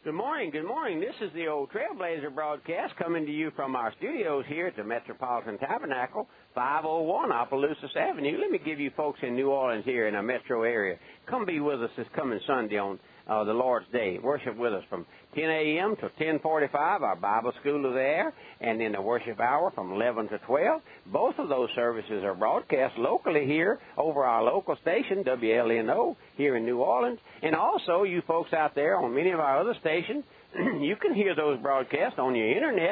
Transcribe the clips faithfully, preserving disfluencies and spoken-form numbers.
Good morning, good morning. This is the Old Trailblazer broadcast coming to you from our studios here at the Metropolitan Tabernacle, five oh one Opelousas Avenue. Let me give you folks in New Orleans here in our metro area. Come be with us this coming Sunday on uh, the Lord's Day. Worship with us from ten a.m. to ten forty-five. Our Bible school is there, and then the worship hour from eleven to twelve. Both of those services are broadcast locally here over our local station, W L N O, here in New Orleans. And also, you folks out there on many of our other stations, you can hear those broadcasts on your Internet.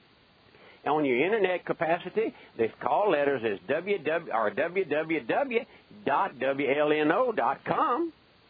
On your Internet capacity, the call letters is www or w w w dot w l n o dot com.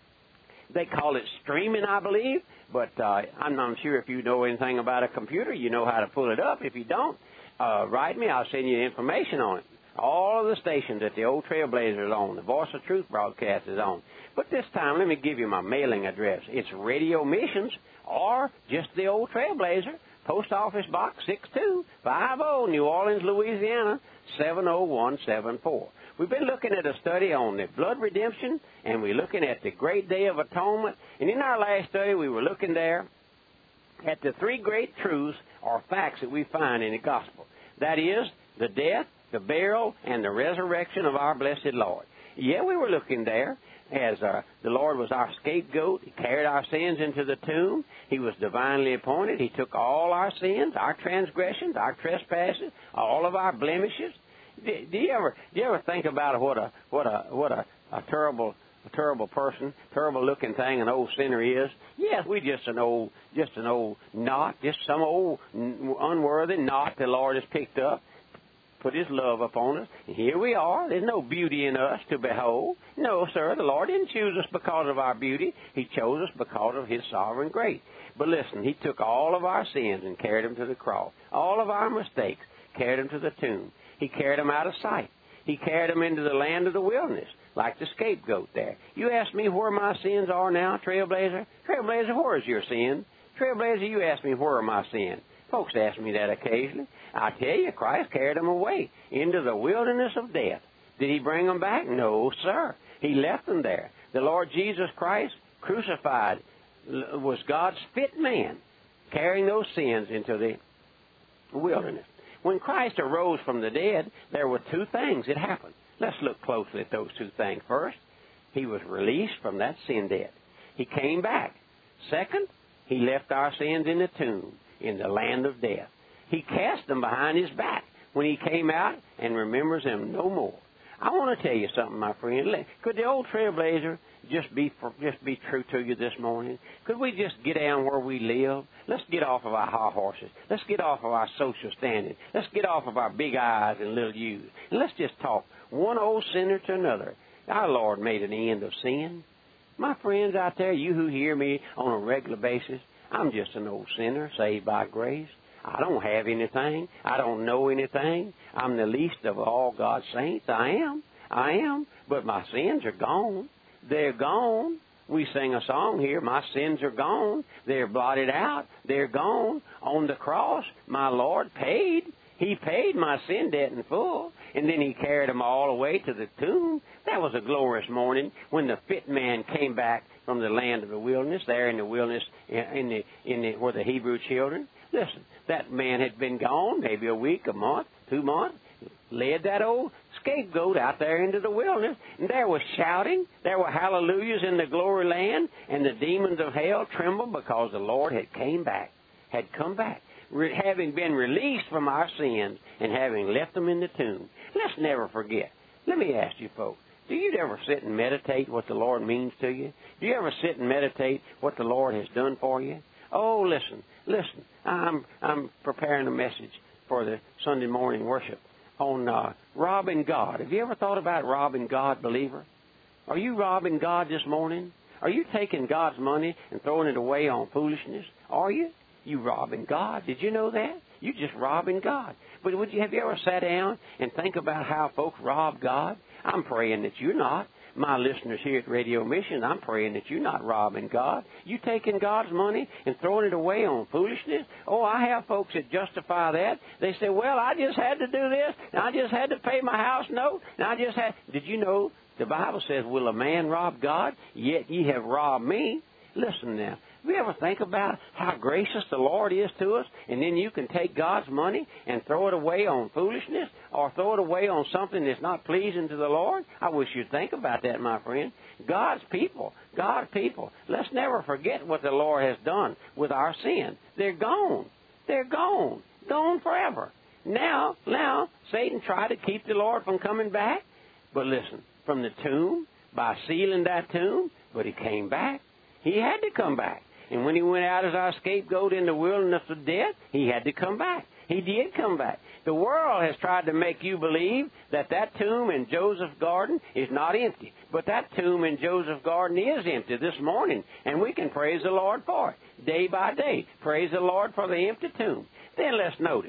They call it streaming, I believe, but uh, I'm not sure if you know anything about a computer. You know how to pull it up. If you don't, uh, write me. I'll send you information on it. All of the stations that the Old Trailblazer is on, the Voice of Truth broadcast is on. But this time, let me give you my mailing address. It's Radio Missions or just the Old Trailblazer, Post Office Box six two five zero, New Orleans, Louisiana, seven oh one seven four. We've been looking at a study on the blood redemption, and we're looking at the Great Day of Atonement. And in our last study, we were looking there at the three great truths or facts that we find in the gospel. That is, the death, the burial, and the resurrection of our blessed Lord. Yeah, we were looking there as uh, the Lord was our scapegoat. He carried our sins into the tomb. He was divinely appointed. He took all our sins, our transgressions, our trespasses, all of our blemishes. Do, do you ever do you ever think about what a what a what a, a terrible a terrible person, terrible looking thing an old sinner is? Yes, we just an old just an old knot, just some old unworthy knot the Lord has picked up, put His love upon us, and here we are. There's no beauty in us to behold. No, sir, the Lord didn't choose us because of our beauty. He chose us because of His sovereign grace. But listen, He took all of our sins and carried them to the cross. All of our mistakes, carried them to the tomb. He carried them out of sight. He carried them into the land of the wilderness, like the scapegoat there. You ask me where my sins are now, Trailblazer? Trailblazer, where is your sin? Trailblazer, you ask me where are my sins? Folks ask me that occasionally. I tell you, Christ carried them away into the wilderness of death. Did He bring them back? No, sir. He left them there. The Lord Jesus Christ, crucified, was God's fit man, carrying those sins into the wilderness. When Christ arose from the dead, there were two things that happened. Let's look closely at those two things. First, He was released from that sin debt. He came back. Second, He left our sins in the tomb, in the land of death. He cast them behind His back when He came out and remembers them no more. I want to tell you something, my friend. Could the Old Trailblazer just be just be true to you this morning? Could we just get down where we live? Let's get off of our high horses. Let's get off of our social standing. Let's get off of our big eyes and little U's. And let's just talk one old sinner to another. Our Lord made an end of sin. My friends out there, you who hear me on a regular basis, I'm just an old sinner saved by grace. I don't have anything. I don't know anything. I'm the least of all God's saints. I am. I am. But my sins are gone. They're gone. We sing a song here, my sins are gone. They're blotted out. They're gone. On the cross, my Lord paid. He paid my sin debt in full, and then He carried them all away to the tomb. That was a glorious morning when the fit man came back from the land of the wilderness, there in the wilderness in the, in the, where the Hebrew children. Listen, that man had been gone maybe a week, a month, two months, led that old scapegoat out there into the wilderness, and there was shouting, there were hallelujahs in the glory land, and the demons of hell trembled because the Lord had came back, had come back, re- having been released from our sins and having left them in the tomb. Let's never forget. Let me ask you folks, do you ever sit and meditate what the Lord means to you? Do you ever sit and meditate what the Lord has done for you? Oh, listen, listen. I'm I'm preparing a message for the Sunday morning worship on uh, robbing God. Have you ever thought about robbing God, believer? Are you robbing God this morning? Are you taking God's money and throwing it away on foolishness? Are you? You robbing God. Did you know that? You just robbing God. But would you have you ever sat down and think about how folks rob God? I'm praying that you're not. My listeners here at Radio Mission, I'm praying that you're not robbing God. You taking God's money and throwing it away on foolishness? Oh, I have folks that justify that. They say, well, I just had to do this, and I just had to pay my house note, and I just had... Did you know the Bible says, will a man rob God? Yet ye have robbed me. Listen now. Do you ever think about how gracious the Lord is to us, and then you can take God's money and throw it away on foolishness or throw it away on something that's not pleasing to the Lord? I wish you'd think about that, my friend. God's people, God's people, let's never forget what the Lord has done with our sin. They're gone. They're gone. Gone forever. Now, now, Satan tried to keep the Lord from coming back. But listen, from the tomb, by sealing that tomb, but he came back. He had to come back. And when he went out as our scapegoat in the wilderness of death, he had to come back. He did come back. The world has tried to make you believe that that tomb in Joseph's garden is not empty. But that tomb in Joseph's garden is empty this morning, and we can praise the Lord for it, day by day. Praise the Lord for the empty tomb. Then let's notice.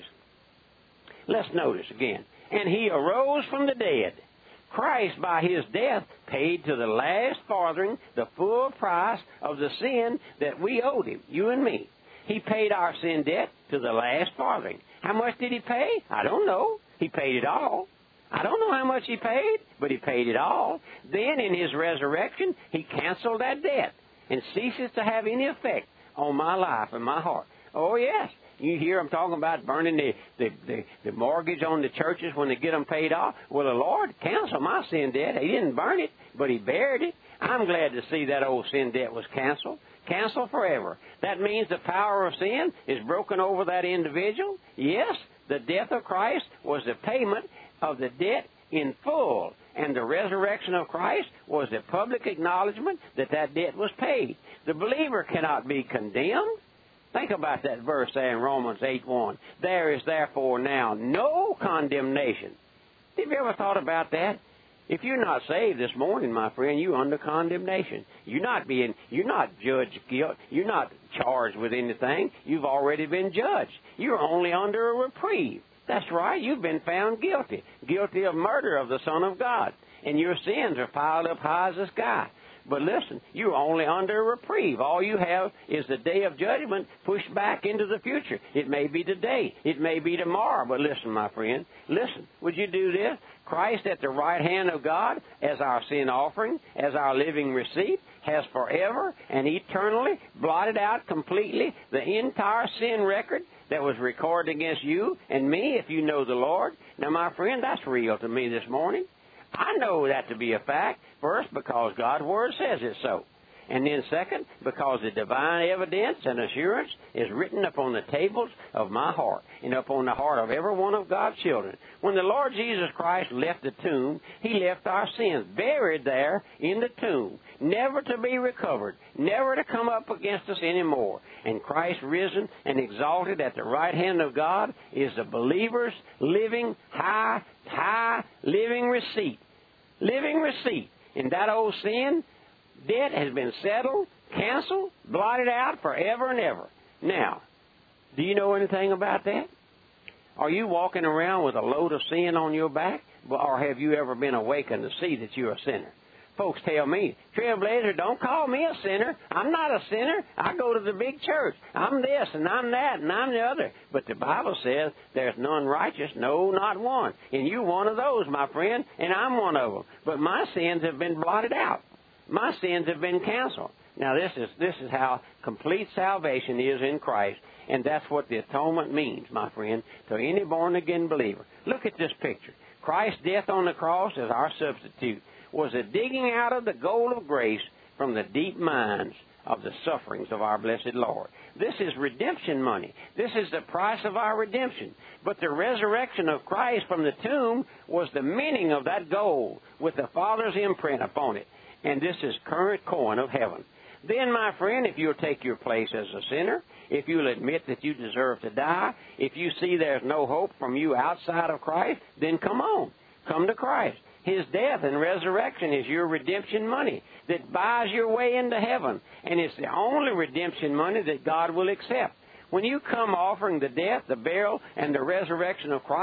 Let's notice again. And he arose from the dead. Christ, by his death, paid to the last farthing the full price of the sin that we owed him, you and me. He paid our sin debt to the last farthing. How much did he pay? I don't know. He paid it all. I don't know how much he paid, but he paid it all. Then, in his resurrection, he canceled that debt and ceases to have any effect on my life and my heart. Oh, yes. You hear them talking about burning the, the, the, the mortgage on the churches when they get them paid off. Well, the Lord canceled my sin debt. He didn't burn it, but he buried it. I'm glad to see that old sin debt was canceled. Canceled forever. That means the power of sin is broken over that individual. Yes, the death of Christ was the payment of the debt in full. And the resurrection of Christ was the public acknowledgement that that debt was paid. The believer cannot be condemned. Think about that verse there in Romans eight one. There is therefore now no condemnation. Have you ever thought about that? If you're not saved this morning, my friend, you're under condemnation. You're not being, you're not judged guilt. You're not charged with anything. You've already been judged. You're only under a reprieve. That's right. You've been found guilty. Guilty of murder of the Son of God. And your sins are piled up high as the sky. But listen, you're only under a reprieve. All you have is the day of judgment pushed back into the future. It may be today. It may be tomorrow. But listen, my friend, listen. Would you do this? Christ at the right hand of God as our sin offering, as our living receipt, has forever and eternally blotted out completely the entire sin record that was recorded against you and me if you know the Lord. Now, my friend, that's real to me this morning. I know that to be a fact, first, because God's Word says it so. And then second, because the divine evidence and assurance is written upon the tables of my heart and upon the heart of every one of God's children. When the Lord Jesus Christ left the tomb, he left our sins buried there in the tomb, never to be recovered, never to come up against us anymore. And Christ risen and exalted at the right hand of God is the believer's living, high, high living receipt. Living receipt. And that old sin debt has been settled, canceled, blotted out forever and ever. Now, do you know anything about that? Are you walking around with a load of sin on your back? Or have you ever been awakened to see that you're a sinner? Folks tell me, Trailblazer, don't call me a sinner. I'm not a sinner. I go to the big church. I'm this and I'm that and I'm the other. But the Bible says there's none righteous, no, not one. And you're one of those, my friend, and I'm one of them. But my sins have been blotted out. My sins have been canceled. Now, this is this is how complete salvation is in Christ, and that's what the atonement means, my friend, to any born-again believer. Look at this picture. Christ's death on the cross as our substitute was a digging out of the gold of grace from the deep mines of the sufferings of our blessed Lord. This is redemption money. This is the price of our redemption. But the resurrection of Christ from the tomb was the minting of that gold with the Father's imprint upon it. And this is current coin of heaven. Then, my friend, if you'll take your place as a sinner, if you'll admit that you deserve to die, if you see there's no hope from you outside of Christ, then come on. Come to Christ. His death and resurrection is your redemption money that buys your way into heaven. And it's the only redemption money that God will accept. When you come offering the death, the burial, and the resurrection of Christ,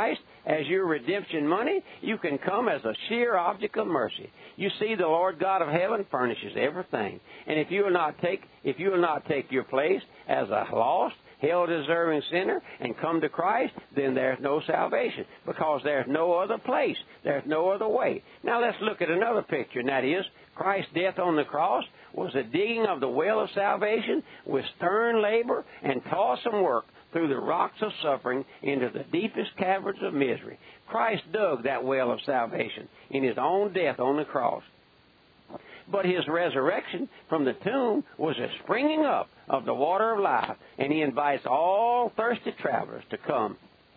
as your redemption money. You can come as a sheer object of mercy. You see, the Lord God of heaven furnishes everything. And if you will not take, if you will not take your place as a lost, hell-deserving sinner and come to Christ, then there's no salvation, because there's no other place. There's no other way. Now let's look at another picture, and that is Christ's death on the cross was the digging of the well of salvation with stern labor and toilsome work through the rocks of suffering into the deepest caverns of misery. Christ dug that well of salvation in His own death on the cross. But His resurrection from the tomb was a springing up of the water of life, and He invites all thirsty travelers to come.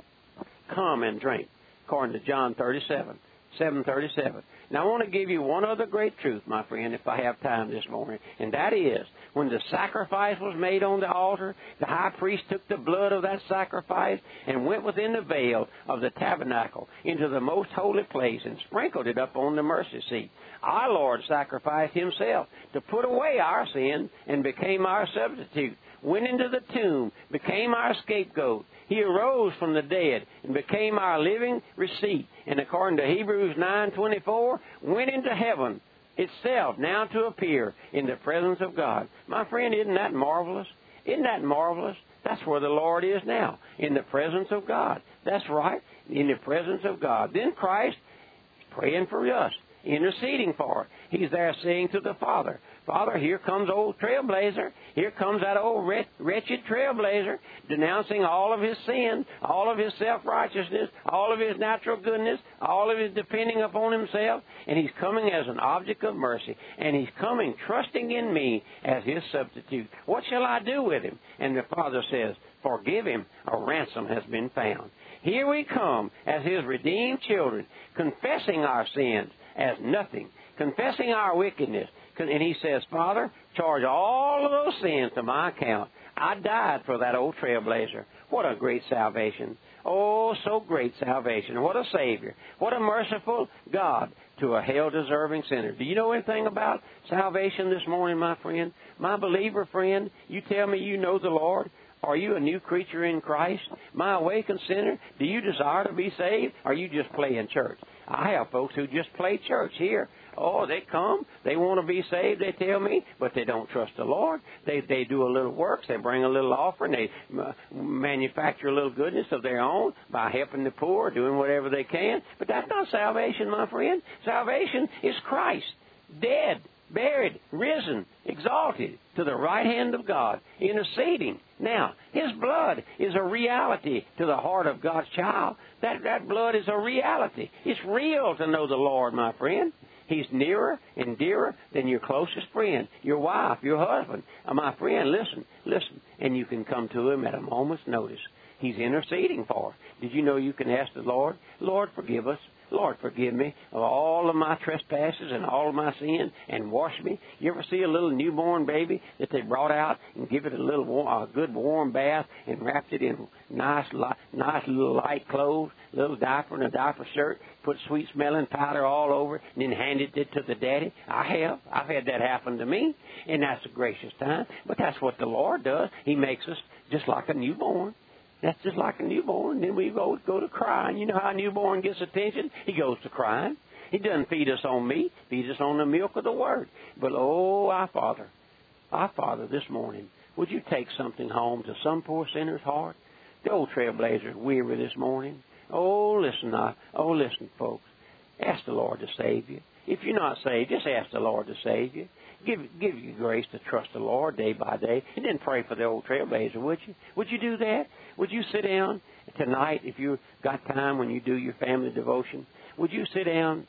Come and drink, according to John thirty-seven, seven thirty-seven. Now, I want to give you one other great truth, my friend, if I have time this morning, and that is, when the sacrifice was made on the altar, the high priest took the blood of that sacrifice and went within the veil of the tabernacle into the most holy place and sprinkled it up on the mercy seat. Our Lord sacrificed Himself to put away our sin and became our substitute, went into the tomb, became our scapegoat. He arose from the dead and became our living receipt. And according to Hebrews nine twenty-four, went into heaven itself now to appear in the presence of God. My friend, isn't that marvelous? Isn't that marvelous? That's where the Lord is now, in the presence of God. That's right, in the presence of God. Then Christ is praying for us, interceding for us. He's there saying to the Father, Father, here comes old Trailblazer. Here comes that old wretched Trailblazer, denouncing all of his sin, all of his self-righteousness, all of his natural goodness, all of his depending upon himself. And he's coming as an object of mercy. And he's coming trusting in me as his substitute. What shall I do with him? And the Father says, forgive him, a ransom has been found. Here we come as his redeemed children, confessing our sins as nothing, confessing our wickedness. And he says, Father, charge all of those sins to my account. I died for that old Trailblazer. What a great salvation. Oh, so great salvation. What a Savior. What a merciful God to a hell-deserving sinner. Do you know anything about salvation this morning, my friend? My believer friend, you tell me you know the Lord. Are you a new creature in Christ? My awakened sinner, do you desire to be saved? Or are you just playing church? I have folks who just play church here. Oh, they come, they want to be saved, they tell me, but they don't trust the Lord. They they do a little works, they bring a little offering, they uh, manufacture a little goodness of their own by helping the poor, doing whatever they can. But that's not salvation, my friend. Salvation is Christ, dead, buried, risen, exalted to the right hand of God, interceding. Now, His blood is a reality to the heart of God's child. That, that blood is a reality. It's real to know the Lord, my friend. He's nearer and dearer than your closest friend, your wife, your husband. Uh, my friend, listen, listen, and you can come to Him at a moment's notice. He's interceding for us. Did you know you can ask the Lord, Lord, forgive us. Lord, forgive me of all of my trespasses and all of my sin and wash me. You ever see a little newborn baby that they brought out and give it a little warm, a good warm bath and wrapped it in nice, nice little light clothes, little diaper and a diaper shirt, put sweet smelling powder all over, and then handed it to the daddy? I have. I've had that happen to me, and that's a gracious time. But that's what the Lord does. He makes us just like a newborn. That's just like a newborn. Then we go, go to crying. You know how a newborn gets attention? He goes to crying. He doesn't feed us on meat. Feeds us on the milk of the Word. But, oh, our Father, our Father, this morning, would you take something home to some poor sinner's heart? The old Trailblazer is weary this morning. Oh, listen, now. Oh, listen, folks. Ask the Lord to save you. If you're not saved, just ask the Lord to save you. Give, give you grace to trust the Lord day by day. And then pray for the old Trailblazer, would you? Would you do that? Would you sit down tonight, if you've got time when you do your family devotion, would you sit down,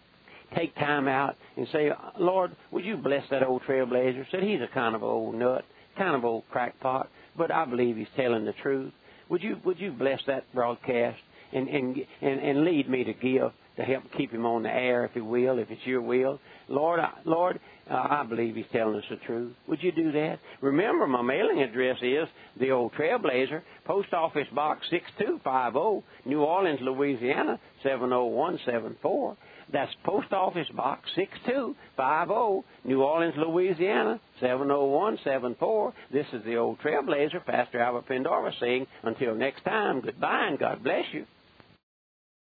take time out, and say, Lord, would you bless that old Trailblazer? Said he's a kind of old nut, kind of old crackpot, but I believe he's telling the truth. Would you would you bless that broadcast and, and, and, and lead me to give to help keep him on the air, if you will, if it's your will? Lord, I, Lord, uh, I believe he's telling us the truth. Would you do that? Remember, my mailing address is the old Trailblazer, Post Office Box six two five zero, New Orleans, Louisiana, seven oh one seven four. That's Post Office Box six two five zero, New Orleans, Louisiana, seven oh one seven four. This is the old Trailblazer, Pastor Albert Pendarvis saying, until next time, goodbye and God bless you.